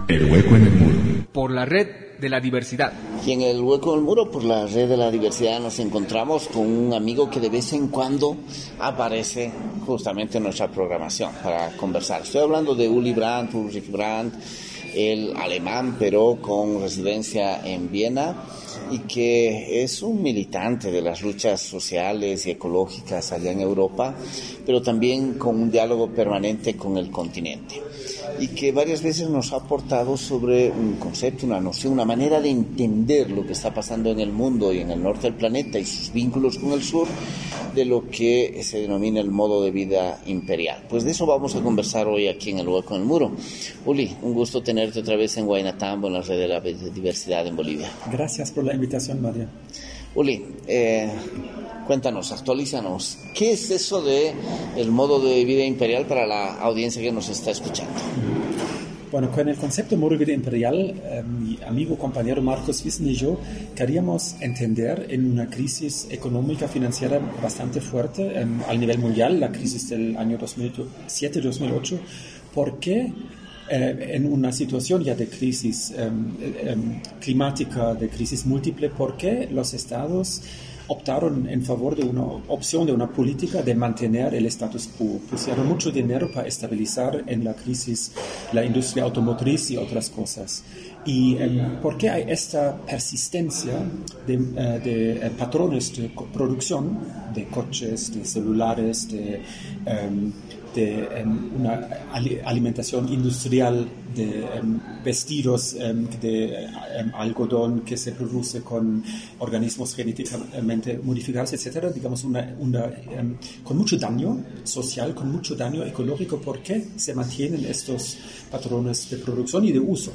El hueco en el muro. Por la red de la diversidad. Y en el hueco del muro, por la red de la diversidad, nos encontramos con un amigo que de vez en cuando aparece justamente en nuestra programación para conversar. Estoy hablando de Ulrich Brandt, el alemán, pero con residencia en Viena, y que es un militante de las luchas sociales y ecológicas allá en Europa, pero también con un diálogo permanente con el continente, y que varias veces nos ha aportado sobre un concepto, una noción, una manera de entender lo que está pasando en el mundo y en el norte del planeta y sus vínculos con el sur, de lo que se denomina el modo de vida imperial. Pues de eso vamos a conversar hoy aquí en el Hueco en el Muro. Uli, un gusto tenerte otra vez en Guaynatambo, en la red de la diversidad en Bolivia. Gracias por la invitación, María. Uli, cuéntanos, actualízanos, ¿qué es eso de el modo de vida imperial para la audiencia que nos está escuchando? Bueno, con el concepto modo de vida imperial, mi amigo, compañero Marcos Wissen y yo queríamos entender en una crisis económica financiera bastante fuerte al nivel mundial, la crisis del año 2007-2008, ¿por qué en una situación ya de crisis climática, de crisis múltiple, por qué los estados optaron en favor de una opción, de una política de mantener el status quo? Pusieron mucho dinero para estabilizar en la crisis la industria automotriz y otras cosas. ¿Y por qué hay esta persistencia de patrones de producción de coches, de celulares, de una alimentación industrial, de vestidos de algodón que se produce con organismos genéticamente modificados, etcétera, digamos con mucho daño social, con mucho daño ecológico? ¿Por qué se mantienen estos patrones de producción y de uso?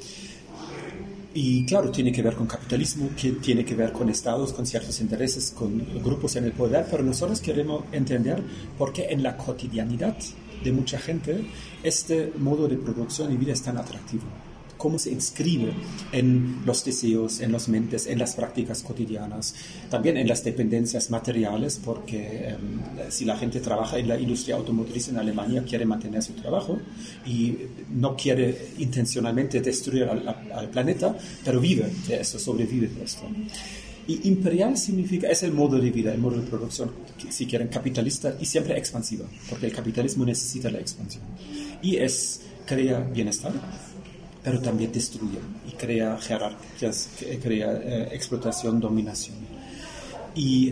Y claro, tiene que ver con capitalismo, que tiene que ver con estados, con ciertos intereses, con grupos en el poder, pero nosotros queremos entender por qué en la cotidianidad de mucha gente este modo de producción y vida es tan atractivo. Cómo se inscribe en los deseos, en las mentes, en las prácticas cotidianas, también en las dependencias materiales, porque si la gente trabaja en la industria automotriz en Alemania, quiere mantener su trabajo y no quiere intencionalmente destruir al planeta, pero vive de esto, sobrevive de esto. Y imperial significa, es el modo de vida, el modo de producción, si quieren, capitalista y siempre expansiva, porque el capitalismo necesita la expansión. Y crea bienestar, pero también destruye y crea jerarquías, crea explotación, dominación. Y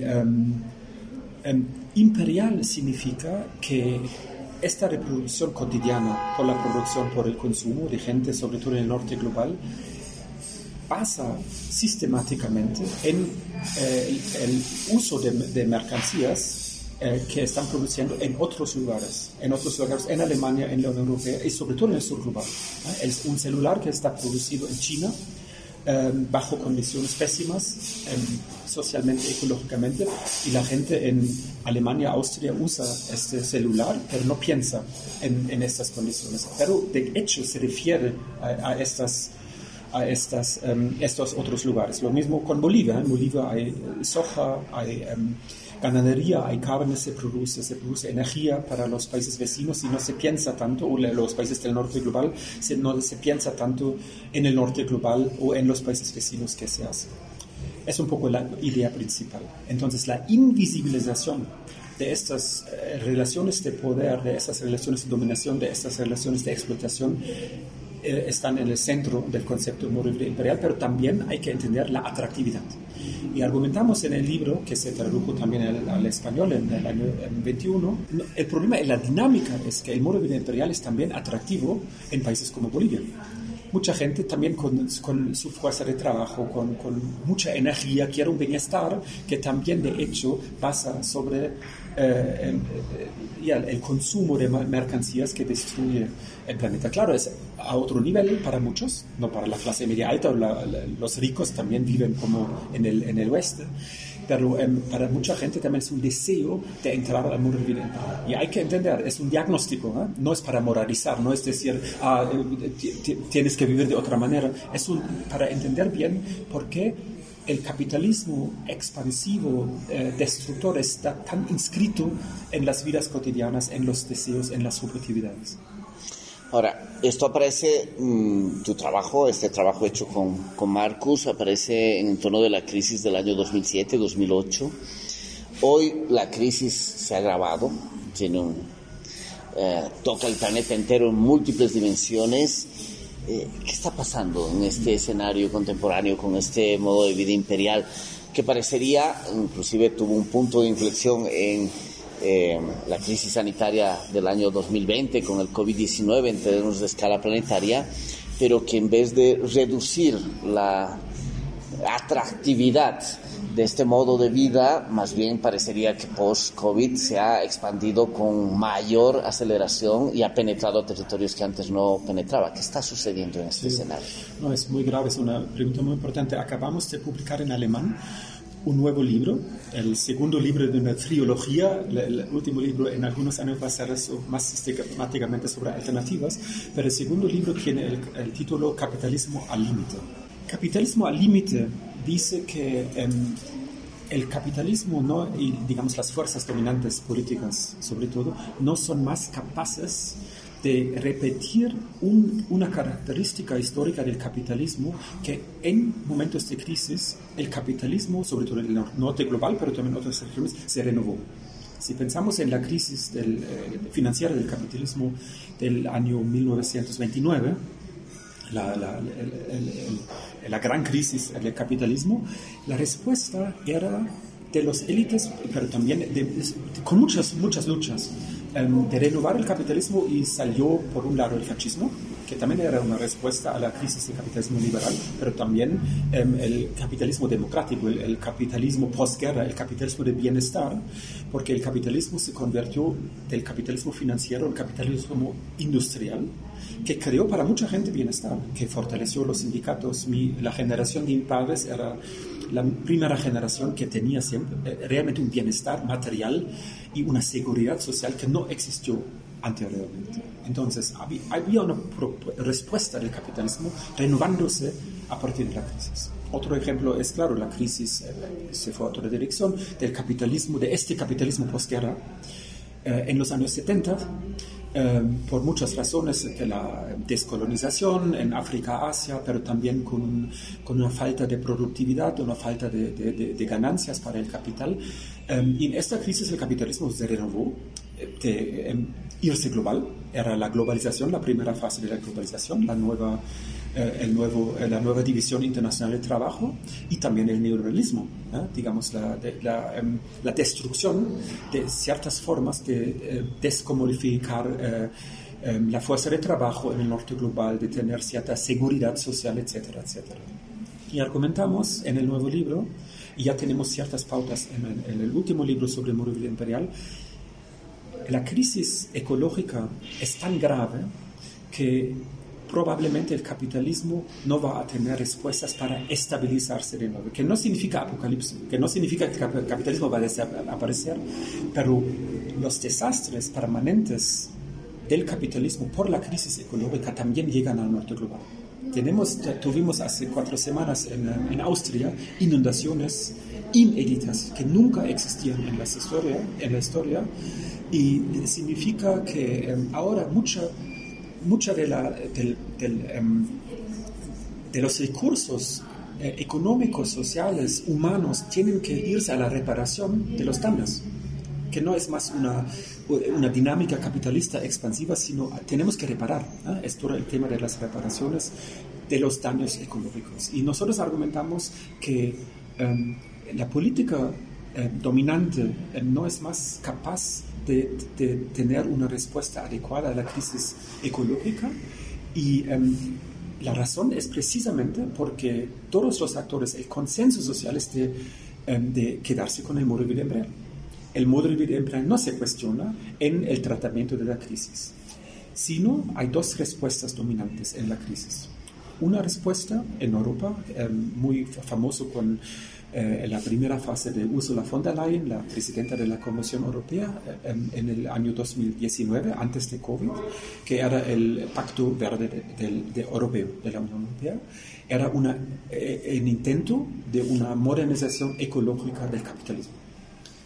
imperial significa que esta reproducción cotidiana por la producción, por el consumo de gente, sobre todo en el norte global, basa sistemáticamente en el uso de mercancías que están produciendo en otros lugares, en Alemania, en la Unión Europea y sobre todo en el sur global. Es un celular que está producido en China bajo condiciones pésimas, socialmente, ecológicamente, y la gente en Alemania, Austria usa este celular, pero no piensa en estas condiciones. Pero de hecho se refiere a estos otros lugares. Lo mismo con Bolivia. En Bolivia hay soja, hay ganadería, hay carne, se produce energía para los países vecinos y no se piensa tanto, o los países del norte global, no se piensa tanto en el norte global o en los países vecinos que se hace. Es un poco la idea principal. Entonces, la invisibilización de estas relaciones de poder, de estas relaciones de dominación, de estas relaciones de explotación, están en el centro del concepto de modo de vida imperial, pero también hay que entender la atractividad. Y argumentamos en el libro, que se tradujo también al español en el año 21, el problema en la dinámica es que el modo de vida imperial es también atractivo en países como Bolivia. Mucha gente también con su fuerza de trabajo, con mucha energía, quiere un bienestar que también de hecho pasa sobre el consumo de mercancías que destruye el planeta. Claro, es a otro nivel para muchos, no para la clase media alta, los ricos también viven como en el oeste, pero para mucha gente también es un deseo de entrar al mundo de vida imperial. Y hay que entender, es un diagnóstico, no es para moralizar, no es decir, tienes que vivir de otra manera, es para entender bien por qué el capitalismo expansivo, destructor, está tan inscrito en las vidas cotidianas, en los deseos, en las subjetividades. Ahora, esto aparece, tu trabajo, este trabajo hecho con Marcus, aparece en torno de la crisis del año 2007-2008. Hoy la crisis se ha agravado, toca el planeta entero en múltiples dimensiones. ¿Qué está pasando en este escenario contemporáneo con este modo de vida imperial que parecería, inclusive tuvo un punto de inflexión en la crisis sanitaria del año 2020 con el COVID-19 en términos de escala planetaria, pero que en vez de reducir la atractividad de este modo de vida, más bien parecería que post-COVID se ha expandido con mayor aceleración y ha penetrado a territorios que antes no penetraba? ¿Qué está sucediendo en este escenario? No, es muy grave, es una pregunta muy importante. Acabamos de publicar en alemán un nuevo libro, el segundo libro de una trilogía. El último libro en algunos años va a ser más sistemáticamente sobre alternativas, pero el segundo libro tiene el título Capitalismo al límite. Capitalismo al límite dice que el capitalismo, ¿no? Y digamos las fuerzas dominantes políticas sobre todo, no son más capaces de repetir una característica histórica del capitalismo, que en momentos de crisis el capitalismo, sobre todo en el norte global, pero también en otras regiones, se renovó. Si pensamos en la crisis financiera del capitalismo del año 1929, la gran crisis del capitalismo, la respuesta era de las élites, pero también con muchas luchas, de renovar el capitalismo, y salió por un lado el fascismo, que también era una respuesta a la crisis del capitalismo liberal, pero también el capitalismo democrático, el capitalismo posguerra, el capitalismo de bienestar, porque el capitalismo se convirtió del capitalismo financiero al capitalismo industrial, que creó para mucha gente bienestar, que fortaleció los sindicatos. La generación de mis padres era la primera generación que tenía siempre realmente un bienestar material y una seguridad social que no existió anteriormente. Entonces había una respuesta del capitalismo renovándose a partir de la crisis. Otro ejemplo es, claro, la crisis se fue a otra dirección del capitalismo, de este capitalismo posguerra en los años 70, por muchas razones, de la descolonización en África, Asia, pero también con una falta de productividad, una falta de ganancias para el capital. Y en esta crisis el capitalismo se renovó, irse global, era la globalización, la primera fase de la globalización, la nueva división internacional del trabajo, y también el neoliberalismo, digamos la destrucción de ciertas formas de descomodificar la fuerza de trabajo en el norte global, de tener cierta seguridad social, etcétera, etcétera. Y argumentamos en el nuevo libro, y ya tenemos ciertas pautas en el último libro sobre el modelo imperial, la crisis ecológica es tan grave que probablemente el capitalismo no va a tener respuestas para estabilizarse de nuevo, que no significa apocalipsis, que no significa que el capitalismo va a desaparecer, pero los desastres permanentes del capitalismo por la crisis ecológica también llegan al norte global. Tuvimos hace 4 semanas en Austria inundaciones inéditas que nunca existían en la historia, y significa que ahora mucha de los recursos económicos, sociales, humanos, tienen que irse a la reparación de los daños, que no es más una dinámica capitalista expansiva, sino tenemos que reparar. Es todo el tema de las reparaciones de los daños ecológicos. Y nosotros argumentamos que la política dominante no es más capaz de tener una respuesta adecuada a la crisis ecológica, y la razón es precisamente porque todos los actores, el consenso social es de quedarse con el modelo de vida imperial. El modelo de vida imperial no se cuestiona en el tratamiento de la crisis, sino hay 2 respuestas dominantes en la crisis. Una respuesta en Europa, muy famoso con la primera fase de Ursula von der Leyen, la presidenta de la Comisión Europea, en el año 2019, antes de COVID, que era el Pacto Verde Europeo, de la Unión Europea. Era un intento de una modernización ecológica del capitalismo.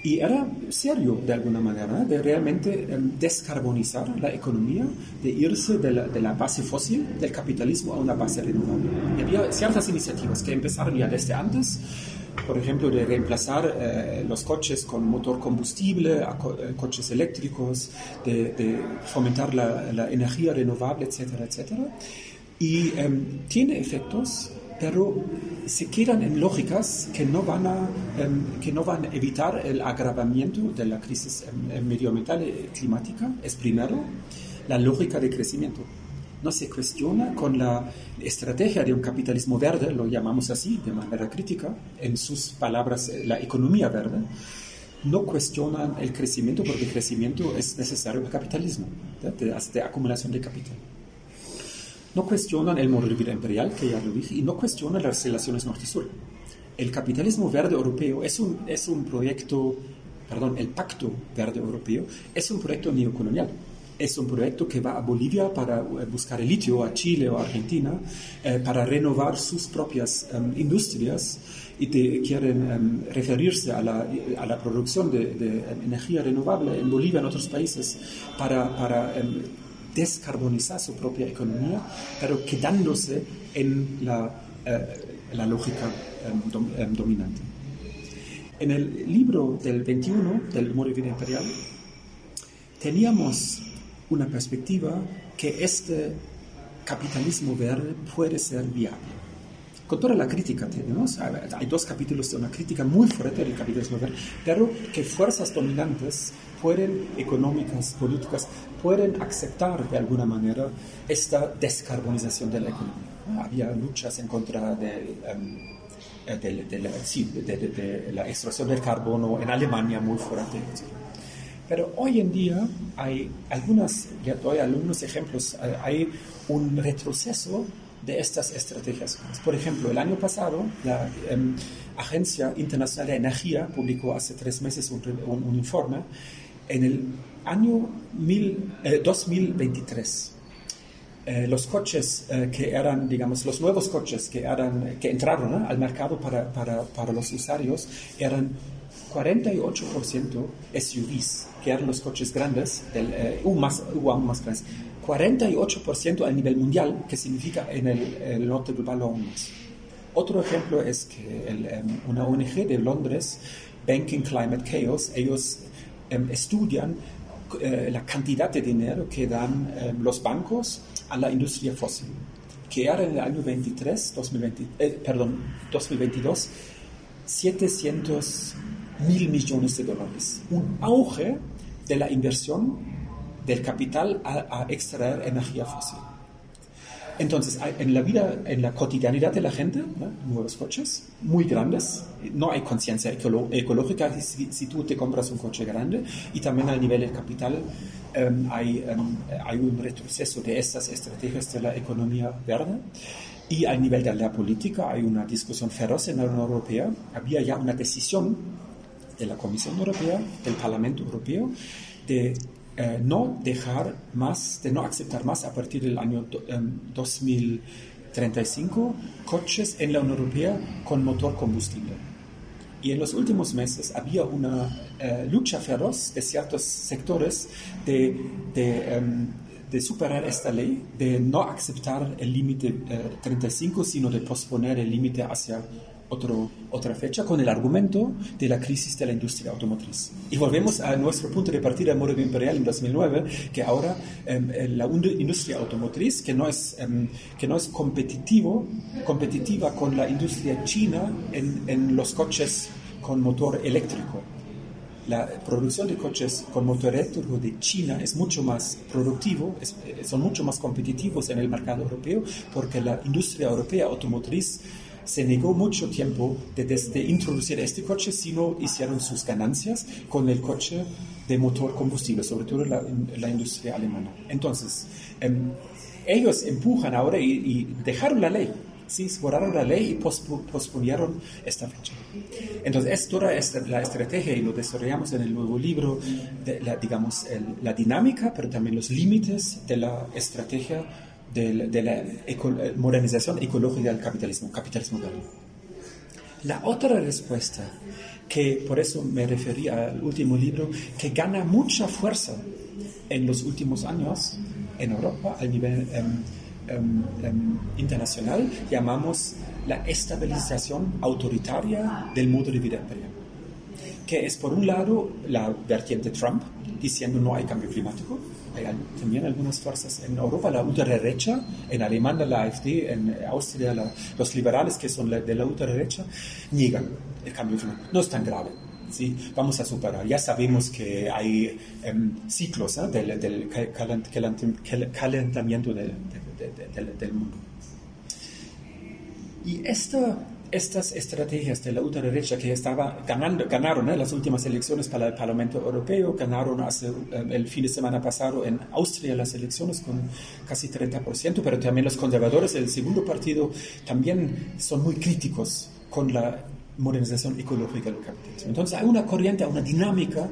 Y era serio de alguna manera, de realmente descarbonizar la economía, de irse de la base fósil del capitalismo a una base renovable. Y había ciertas iniciativas que empezaron ya desde antes, por ejemplo, de reemplazar los coches con motor combustible a coches eléctricos, de fomentar la energía renovable, etcétera, etcétera. Y tiene efectos, pero se quedan en lógicas que no van a evitar el agravamiento de la crisis medioambiental y climática. Es primero la lógica de crecimiento. No se cuestiona con la estrategia de un capitalismo verde, lo llamamos así de manera crítica, en sus palabras la economía verde. No cuestionan el crecimiento porque el crecimiento es necesario para el capitalismo, de acumulación de capital. No cuestionan el modelo de vida imperial, que ya lo dije, y no cuestionan las relaciones norte-sur. El capitalismo verde europeo es un proyecto, el Pacto Verde Europeo es un proyecto neocolonial. Es un proyecto que va a Bolivia para buscar el litio, a Chile o a Argentina, para renovar sus propias industrias y quieren referirse a la producción de energía renovable en Bolivia y en otros países para descarbonizar su propia economía, pero quedándose en la lógica dominante. En el libro del 21 del Modelo de Vida Imperial teníamos una perspectiva que este capitalismo verde puede ser viable. Con toda la crítica tenemos, hay 2 capítulos de una crítica muy fuerte del capitalismo verde, pero que fuerzas dominantes económicas, políticas, pueden aceptar de alguna manera esta descarbonización de la economía. Había luchas en contra de la extracción del carbono en Alemania muy fuerte, etc. Pero hoy en día ya doy algunos ejemplos, hay un retroceso de estas estrategias. Por ejemplo, el año pasado la Agencia Internacional de Energía publicó hace 3 meses un informe. En el año 2023, los coches que eran, digamos, los nuevos coches que entraron al mercado para los usuarios eran 48% SUVs, que eran los coches grandes, hubo aún más grandes. 48% a nivel mundial, que significa en el norte global aún más. Otro ejemplo es que una ONG de Londres, Banking Climate Chaos, ellos estudian la cantidad de dinero que dan los bancos a la industria fósil, que era en el año 2022, 700.000 millones de dólares. Un auge de la inversión del capital a extraer energía fósil. Entonces, en la cotidianidad de la gente, ¿no? Nuevos coches muy grandes, no hay conciencia ecológica si tú te compras un coche grande, y también a nivel del capital hay un retroceso de estas estrategias de la economía verde. Y a nivel de la política hay una discusión feroz en la Unión Europea. Había ya una decisión de la Comisión Europea, del Parlamento Europeo, de no aceptar más a partir del año 2035 coches en la Unión Europea con motor combustible. Y en los últimos meses había una lucha feroz de ciertos sectores de superar esta ley, de no aceptar el límite 35, sino de posponer el límite hacia otra fecha, con el argumento de la crisis de la industria automotriz. Y volvemos a nuestro punto de partida del modelo imperial en 2009, que ahora la industria automotriz, que no es competitiva con la industria china en los coches con motor eléctrico. La producción de coches con motor eléctrico de China es mucho más productivo, son mucho más competitivos en el mercado europeo, porque la industria europea automotriz se negó mucho tiempo de introducir este coche, sino hicieron sus ganancias con el coche de motor combustible, sobre todo la industria alemana. Entonces, ellos empujan ahora y dejaron la ley. Sí, borraron la ley y posponieron esta fecha. Entonces, es toda la estrategia, y lo desarrollamos en el nuevo libro, la dinámica, pero también los límites de la estrategia de la modernización ecológica del capitalismo verde. La otra respuesta, que por eso me referí al último libro, que gana mucha fuerza en los últimos años en Europa a nivel internacional, llamamos la estabilización autoritaria del modo de vida imperial, que es por un lado la vertiente Trump, diciendo no hay cambio climático. Hay también algunas fuerzas en Europa, la ultraderecha, en Alemania la AfD, en Austria los liberales que son de la ultraderecha, niegan el cambio climático. No es tan grave, ¿sí? Vamos a superar. Ya sabemos que hay ciclos del calentamiento del mundo. Y estas estrategias de la ultraderecha que ganaron las últimas elecciones para el Parlamento Europeo, ganaron el fin de semana pasado en Austria las elecciones con casi 30%, pero también los conservadores, el segundo partido, también son muy críticos con la modernización ecológica del capitalismo. Entonces hay una corriente, una dinámica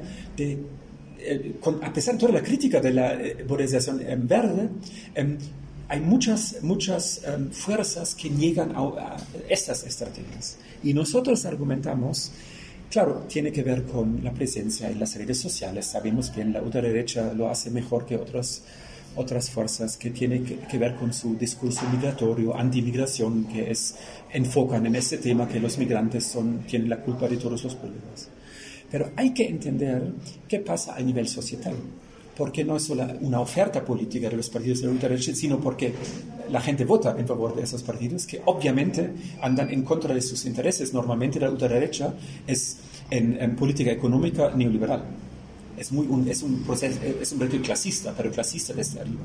a pesar de toda la crítica de la modernización verde, hay muchas fuerzas que niegan a estas estrategias. Y nosotros argumentamos, claro, tiene que ver con la presencia en las redes sociales. Sabemos bien, la ultraderecha lo hace mejor que otras fuerzas, que tiene que ver con su discurso migratorio, antimigración, que enfocan en ese tema que los migrantes tienen la culpa de todos los problemas. Pero hay que entender qué pasa a nivel societal. Porque no es solo una oferta política de los partidos de la ultraderecha, sino porque la gente vota en favor de esos partidos que obviamente andan en contra de sus intereses. Normalmente la ultraderecha es en política económica neoliberal. Es un proyecto clasista, pero clasista desde arriba.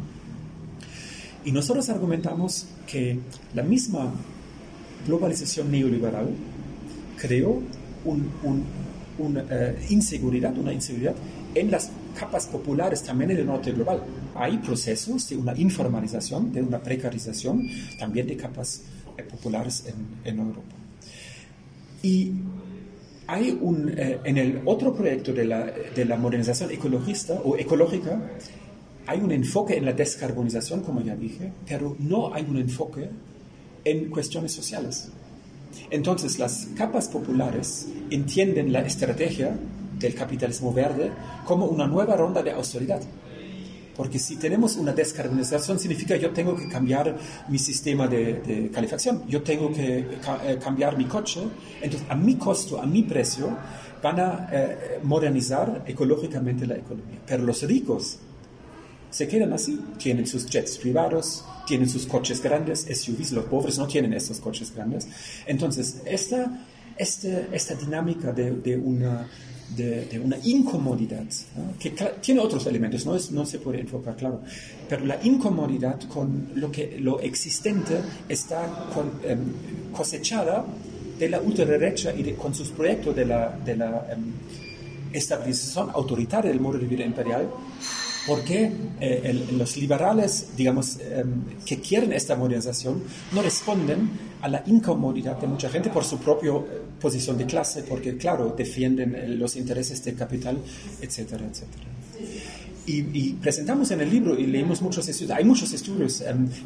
Y nosotros argumentamos que la misma globalización neoliberal creó una inseguridad en las capas populares también en el norte global. Hay procesos de una informalización, de una precarización también de capas populares en Europa. Y hay en el otro proyecto de la modernización ecologista o ecológica, hay un enfoque en la descarbonización, como ya dije, pero no hay un enfoque en cuestiones sociales. Entonces, las capas populares entienden la estrategia del capitalismo verde como una nueva ronda de austeridad. Porque si tenemos una descarbonización, significa yo tengo que cambiar mi sistema de calefacción, yo tengo que cambiar mi coche, entonces a mi costo, a mi precio, van a modernizar ecológicamente la economía. Pero los ricos se quedan así, tienen sus jets privados, tienen sus coches grandes, SUVs, los pobres no tienen estos coches grandes. Entonces, esta dinámica de una incomodidad, ¿no? Que tiene otros elementos, no se puede enfocar, claro, pero la incomodidad con lo existente está cosechada de la ultraderecha y con sus proyectos de la estabilización autoritaria del modo de vida imperial, porque los liberales, digamos, que quieren esta modernización, no responden a la incomodidad de mucha gente por su propia posición de clase, porque, claro, defienden los intereses del capital, etcétera, etcétera. Y presentamos en el libro y leímos muchos estudios, hay muchos estudios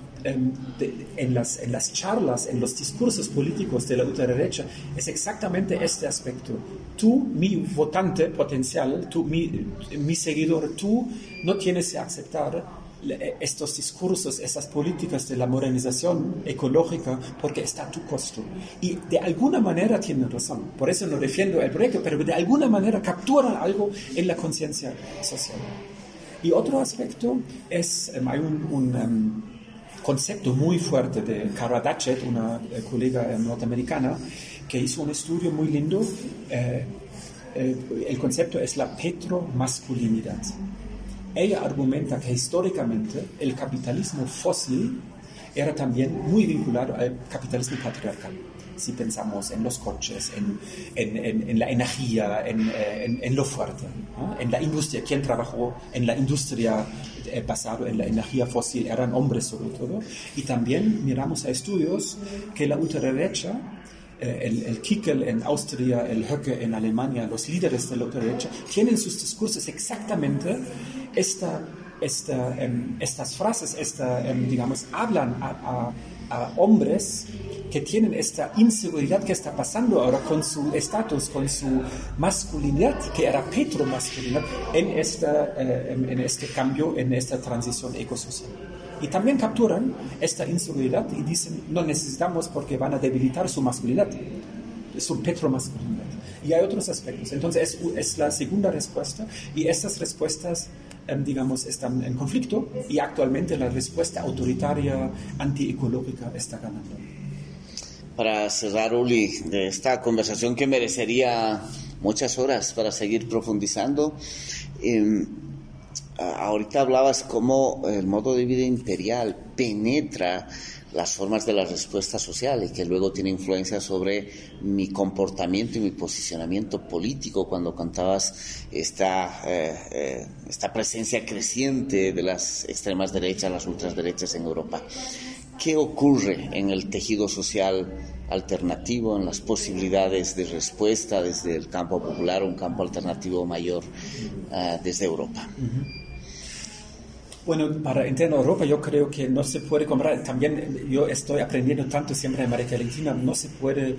en las charlas, en los discursos políticos de la ultraderecha, es exactamente este aspecto. Tú, mi votante potencial, tú, mi seguidor, tú no tienes que aceptar estos discursos, estas políticas de la modernización ecológica porque está a tu costo. Y de alguna manera tienen razón, por eso no defiendo el proyecto, pero de alguna manera capturan algo en la conciencia social. Y otro aspecto hay un concepto muy fuerte de Cara Datchett, una colega norteamericana, que hizo un estudio muy lindo. El concepto es la petromasculinidad. Ella argumenta que históricamente el capitalismo fósil era también muy vinculado al capitalismo patriarcal. Si pensamos en los coches, en la energía, en lo fuerte, ¿no? En la industria. ¿Quién trabajó en la industria basado en la energía fósil? Eran hombres sobre todo. Y también miramos a estudios que la ultraderecha, el Kickel en Austria, el Höcke en Alemania, los líderes de la ultraderecha, tienen sus discursos exactamente estas frases, digamos, hablan a hombres que tienen esta inseguridad que está pasando ahora con su estatus, con su masculinidad, que era petromasculinidad, en este cambio, en esta transición ecosocial. Y también capturan esta inseguridad y dicen, no necesitamos porque van a debilitar su masculinidad, su petromasculinidad. Y hay otros aspectos. Entonces es la segunda respuesta, y estas respuestas, digamos, están en conflicto, y actualmente la respuesta autoritaria, antiecológica, está ganando. Para cerrar, Uli, de esta conversación que merecería muchas horas para seguir profundizando, ahorita hablabas cómo el modo de vida imperial penetra las formas de la respuesta social y que luego tiene influencia sobre mi comportamiento y mi posicionamiento político, cuando contabas esta presencia creciente de las extremas derechas, las ultraderechas en Europa. ¿Qué ocurre en el tejido social alternativo, en las posibilidades de respuesta desde el campo popular, un campo alternativo mayor desde Europa? Bueno, para entender Europa yo creo que no se puede comparar, también yo estoy aprendiendo tanto siempre en América Latina, no se puede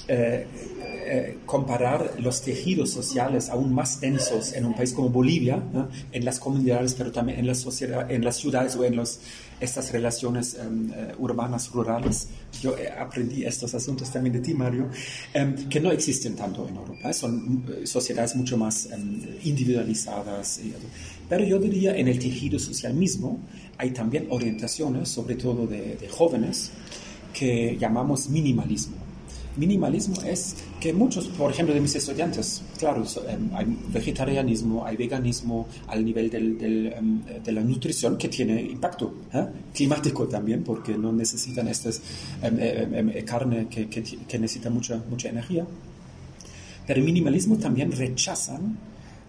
comparar los tejidos sociales aún más densos en un país como Bolivia, ¿no? En las comunidades, pero también en la sociedad, en las ciudades o en estas relaciones urbanas, rurales. Yo aprendí estos asuntos también de ti, Mario, que no existen tanto en Europa. Son sociedades mucho más individualizadas. Pero yo diría en el tejido social mismo hay también orientaciones, sobre todo de jóvenes, que llamamos minimalismo. Minimalismo es que muchos, por ejemplo, de mis estudiantes, claro, hay vegetarianismo, hay veganismo al nivel de la nutrición, que tiene impacto climático también, porque no necesitan estas carne que necesita mucha energía. Pero el minimalismo también rechazan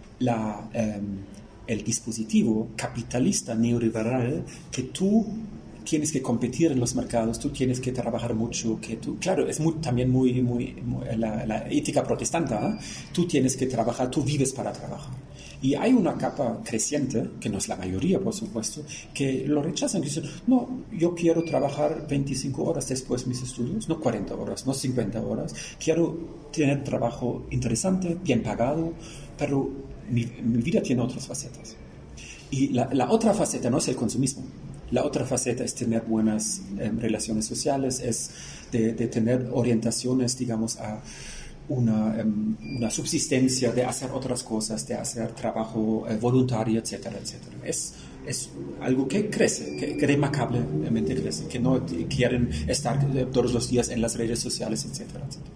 el dispositivo capitalista neoliberal que tú tienes que competir en los mercados, tú tienes que trabajar mucho, claro, es también muy la ética protestante, tú tienes que trabajar, tú vives para trabajar. Y hay una capa creciente, que no es la mayoría, por supuesto, que lo rechazan, que dicen, no, yo quiero trabajar 25 horas después de mis estudios, no 40 horas, no 50 horas, quiero tener trabajo interesante, bien pagado, pero mi vida tiene otras facetas. Y la otra faceta no es el consumismo. La otra faceta es tener buenas relaciones sociales, es de tener orientaciones, digamos, a una subsistencia, de hacer otras cosas, de hacer trabajo voluntario, etcétera, etcétera. Es algo que crece, que remarcablemente crece, que no quieren estar todos los días en las redes sociales, etcétera, etcétera.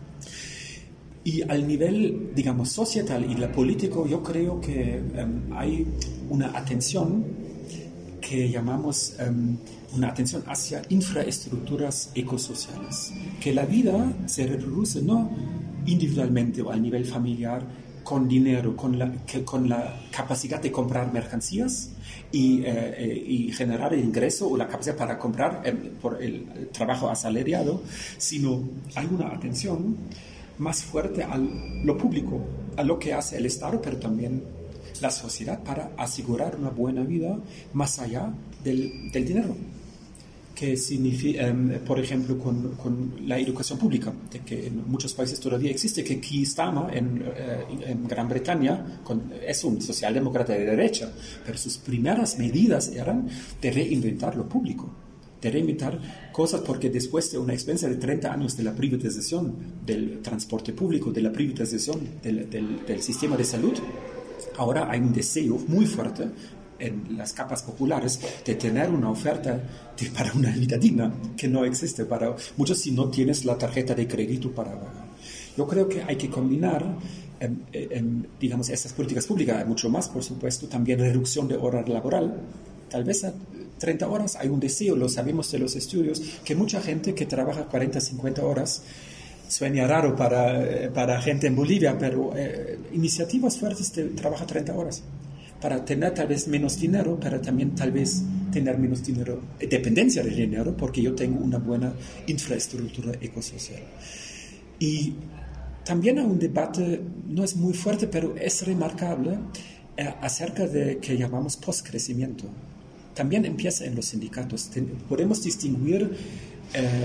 Y al nivel, digamos, societal y político, yo creo que hay una atención que llamamos una atención hacia infraestructuras ecosociales, que la vida se reproduce no individualmente o a nivel familiar con dinero, con la capacidad de comprar mercancías y generar el ingreso o la capacidad para comprar por el trabajo asalariado, sino hay una atención más fuerte a lo público, a lo que hace el Estado, pero también la sociedad, para asegurar una buena vida más allá del dinero. Que significa, por ejemplo, con la educación pública, de que en muchos países todavía existe, que Keir Starmer en Gran Bretaña es un socialdemócrata de derecha, pero sus primeras medidas eran de reinventar lo público, de reinventar cosas, porque después de una experiencia de 30 años de la privatización del transporte público, de la privatización del sistema de salud, ahora hay un deseo muy fuerte en las capas populares de tener una oferta para una vida digna, que no existe para muchos si no tienes la tarjeta de crédito para pagar. Yo creo que hay que combinar, digamos, estas políticas públicas, mucho más, por supuesto, también reducción de hora laboral. Tal vez a 30 horas hay un deseo, lo sabemos de los estudios, que mucha gente que trabaja 40, 50 horas, suena raro para gente en Bolivia, pero iniciativas fuertes de trabajar 30 horas para tener tal vez menos dinero, pero también tal vez tener menos dinero, dependencia del dinero, porque yo tengo una buena infraestructura ecosocial. Y también hay un debate, no es muy fuerte, pero es remarcable, acerca de que llamamos postcrecimiento. También empieza en los sindicatos. Podemos distinguir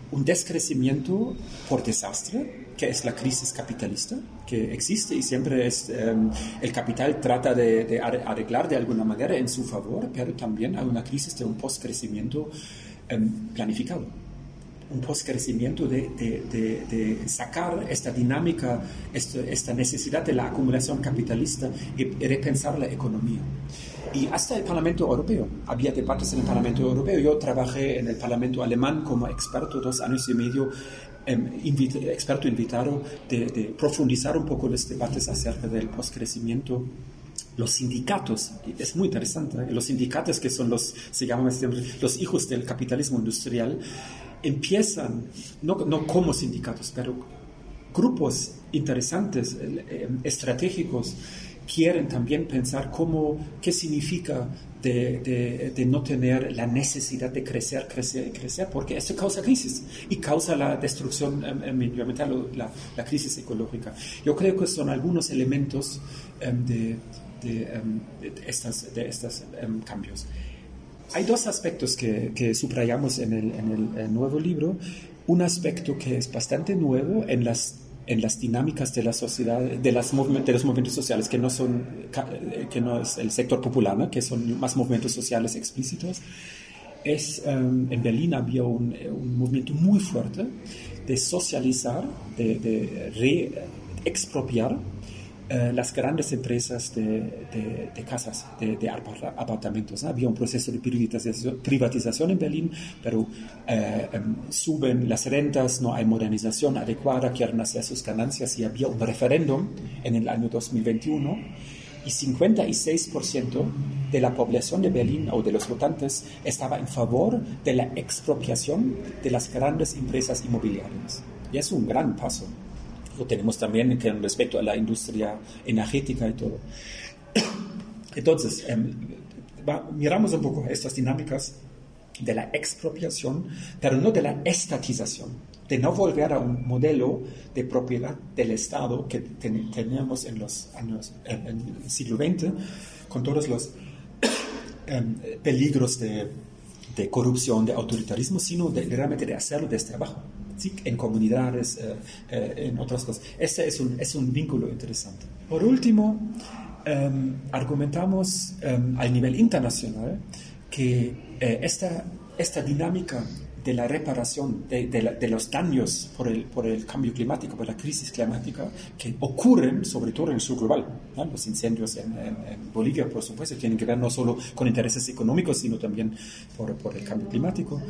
un descrecimiento por desastre, que es la crisis capitalista, que existe y siempre es, el capital trata de arreglar de alguna manera en su favor, pero también hay una crisis de un postcrecimiento planificado. Un postcrecimiento de sacar esta dinámica, esta necesidad de la acumulación capitalista y repensar la economía. Y hasta el Parlamento Europeo. Había debates en el Parlamento Europeo. Yo trabajé en el Parlamento alemán como experto 2 años y medio, experto invitado de profundizar un poco los debates acerca del postcrecimiento. Los sindicatos, es muy interesante, los sindicatos que son se llaman los hijos del capitalismo industrial, empiezan, no como sindicatos, pero grupos interesantes, estratégicos, quieren también pensar qué significa de no tener la necesidad de crecer, porque esto causa crisis y causa la destrucción medioambiental, la crisis ecológica. Yo creo que son algunos elementos de estos cambios. Hay dos aspectos que subrayamos en el nuevo libro. Un aspecto que es bastante nuevo en las dinámicas de la sociedad, de los movimientos sociales, que no es el sector popular, ¿no? Que son más movimientos sociales explícitos. En Berlín había un movimiento muy fuerte de socializar, de expropiar las grandes empresas de casas, de apartamentos, ¿no? Había un proceso de privatización en Berlín, pero suben las rentas, no hay modernización adecuada, quieren hacer sus ganancias, y había un referéndum en el año 2021 y 56% de la población de Berlín o de los votantes estaba en favor de la expropiación de las grandes empresas inmobiliarias. Y es un gran paso. Lo tenemos también con respecto a la industria energética y todo. Entonces, miramos un poco estas dinámicas de la expropiación, pero no de la estatización, de no volver a un modelo de propiedad del Estado que teníamos en los años, en el siglo XX, con todos los peligros de corrupción, de autoritarismo, sino realmente de hacerlo desde abajo. ¿Sí? En comunidades, en otras cosas. Este es un vínculo interesante. Por último, argumentamos al nivel internacional que esta dinámica de la reparación de los daños por el cambio climático, por la crisis climática, que ocurren sobre todo en el sur global, ¿no? Los incendios en Bolivia, por supuesto, tienen que ver no solo con intereses económicos, sino también por el cambio climático.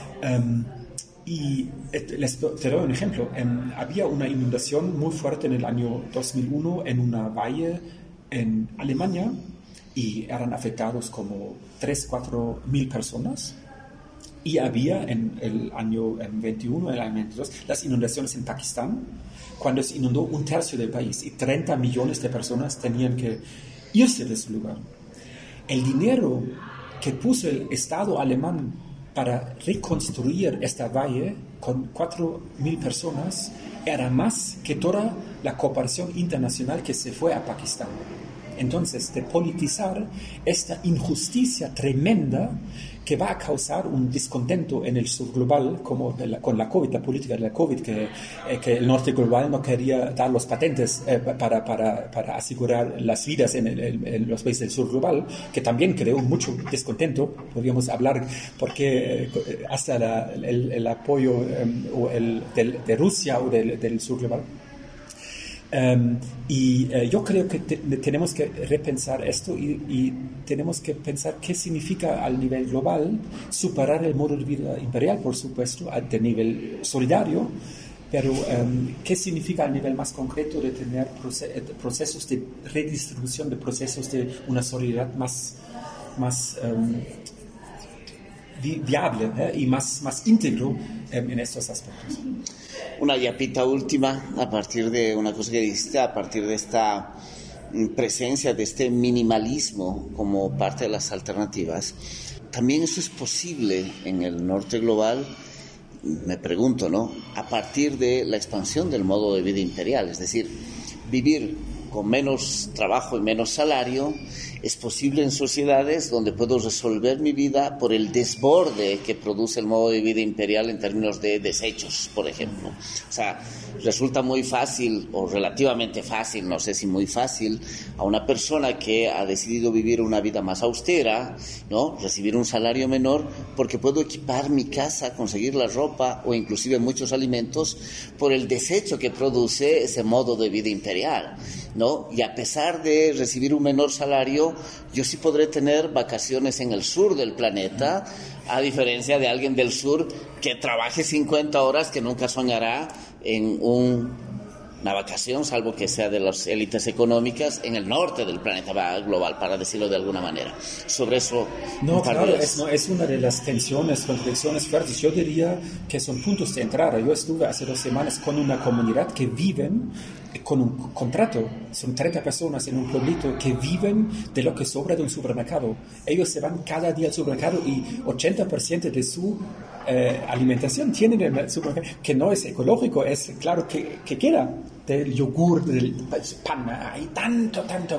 Y te doy un ejemplo. Había una inundación muy fuerte en el año 2001 en una valle en Alemania y eran afectados como 3-4 mil personas. Y había en el año 21, en el año 22, las inundaciones en Pakistán, cuando se inundó un tercio del país y 30 millones de personas tenían que irse de su lugar. El dinero que puso el Estado alemán para reconstruir esta valle con 4.000 personas era más que toda la cooperación internacional que se fue a Pakistán. Entonces, de politizar esta injusticia tremenda que va a causar un descontento en el sur global, como con la COVID, la política de la COVID, que el norte global no quería dar los patentes para asegurar las vidas en los países del sur global, que también creó mucho descontento. Podríamos hablar porque hasta el apoyo de Rusia o del sur global. Yo creo que tenemos que repensar esto y tenemos que pensar qué significa al nivel global superar el modo de vida imperial, por supuesto, de nivel solidario, pero qué significa al nivel más concreto de tener procesos de redistribución, de procesos de una solidaridad más viable y más íntegro en estos aspectos. Una yapita última, a partir de una cosa que dijiste, a partir de esta presencia, de este minimalismo como parte de las alternativas. También eso es posible en el norte global, me pregunto, ¿no? A partir de la expansión del modo de vida imperial, es decir, vivir con menos trabajo y menos salario es posible en sociedades donde puedo resolver mi vida por el desborde que produce el modo de vida imperial en términos de desechos, por ejemplo. O sea, resulta muy fácil, o relativamente fácil, no sé si muy fácil, a una persona que ha decidido vivir una vida más austera, ¿no?, recibir un salario menor, porque puedo equipar mi casa, conseguir la ropa o inclusive muchos alimentos por el desecho que produce ese modo de vida imperial, ¿no? Y a pesar de recibir un menor salario, yo sí podré tener vacaciones en el sur del planeta, a diferencia de alguien del sur que trabaje 50 horas, que nunca soñará en una vacación, salvo que sea de las élites económicas, en el norte del planeta global, para decirlo de alguna manera. Sobre eso... No, claro, es una de las tensiones, contradicciones fuertes. Yo diría que son puntos de entrada. Yo estuve hace 2 semanas con una comunidad que viven con un contrato. Son 30 personas en un pueblito que viven de lo que sobra de un supermercado. Ellos se van cada día al supermercado y 80% de su alimentación tienen en el supermercado, que no es ecológico, es claro que queda del yogur, del pan, hay tanto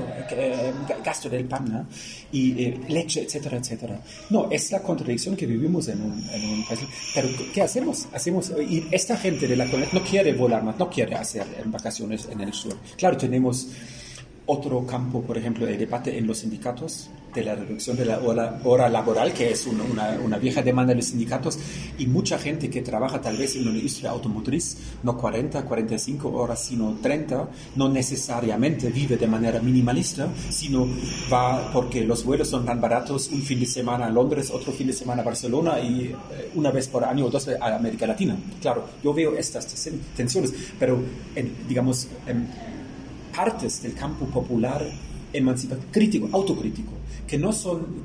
gasto del pan, y leche, etcétera, etcétera. No, es la contradicción que vivimos en un país. Pero ¿qué hacemos? Y esta gente de la comunidad no quiere volar más, no quiere hacer vacaciones en el sur. Claro, tenemos otro campo, por ejemplo, de debate en los sindicatos, de la reducción de la hora laboral, que es una vieja demanda de los sindicatos, y mucha gente que trabaja tal vez en una industria automotriz, no 40, 45 horas, sino 30, no necesariamente vive de manera minimalista, sino va porque los vuelos son tan baratos, un fin de semana a Londres, otro fin de semana a Barcelona, y una vez por año o 2 a América Latina. Claro, yo veo estas tensiones, pero digamos... partes del campo popular emancipatorio, crítico, autocrítico, que no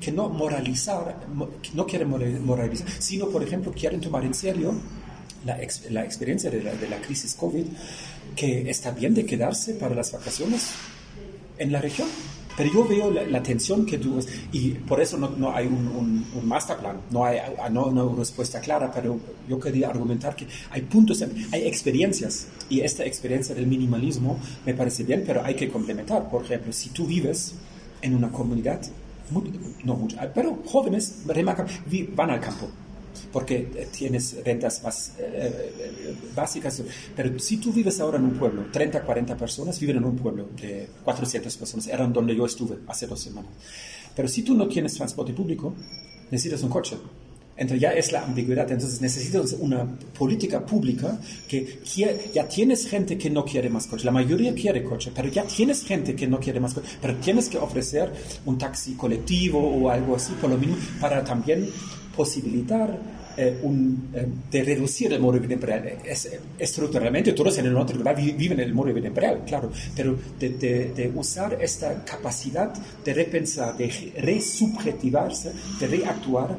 quieren moralizar, sino, por ejemplo, quieren tomar en serio la experiencia de la crisis COVID, que está bien de quedarse para las vacaciones en la región. Pero yo veo la tensión que tú... Y por eso no hay un masterplan, no hay una respuesta clara, pero yo quería argumentar que hay puntos, hay experiencias, y esta experiencia del minimalismo me parece bien, pero hay que complementar. Por ejemplo, si tú vives en una comunidad, pero jóvenes van al campo, porque tienes rentas más básicas. Pero si tú vives ahora en un pueblo, 30, 40 personas viven en un pueblo de 400 personas, eran donde yo estuve hace 2 semanas. Pero si tú no tienes transporte público, necesitas un coche. Entonces ya es la ambigüedad. Entonces necesitas una política pública que ya tienes gente que no quiere más coche. La mayoría quiere coche, pero ya tienes gente que no quiere más coche. Pero tienes que ofrecer un taxi colectivo o algo así, por lo mínimo, para también posibilitar de reducir el modo de vida imperial. Estructuralmente todos en el norte global viven el modo de vida imperial, claro, pero de usar esta capacidad de repensar, de resubjetivarse, de reactuar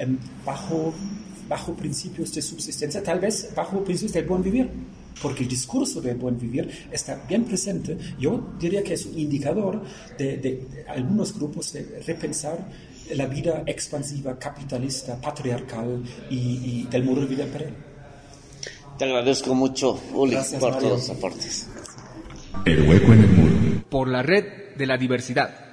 bajo principios de subsistencia, tal vez bajo principios del buen vivir, porque el discurso del buen vivir está bien presente. Yo diría que es un indicador de algunos grupos de repensar la vida expansiva, capitalista, patriarcal y del modo de vida imperial. Te agradezco mucho, Uli, Gracias, por Mario. todos los aportes. El hueco en el muro. Por la red de la diversidad.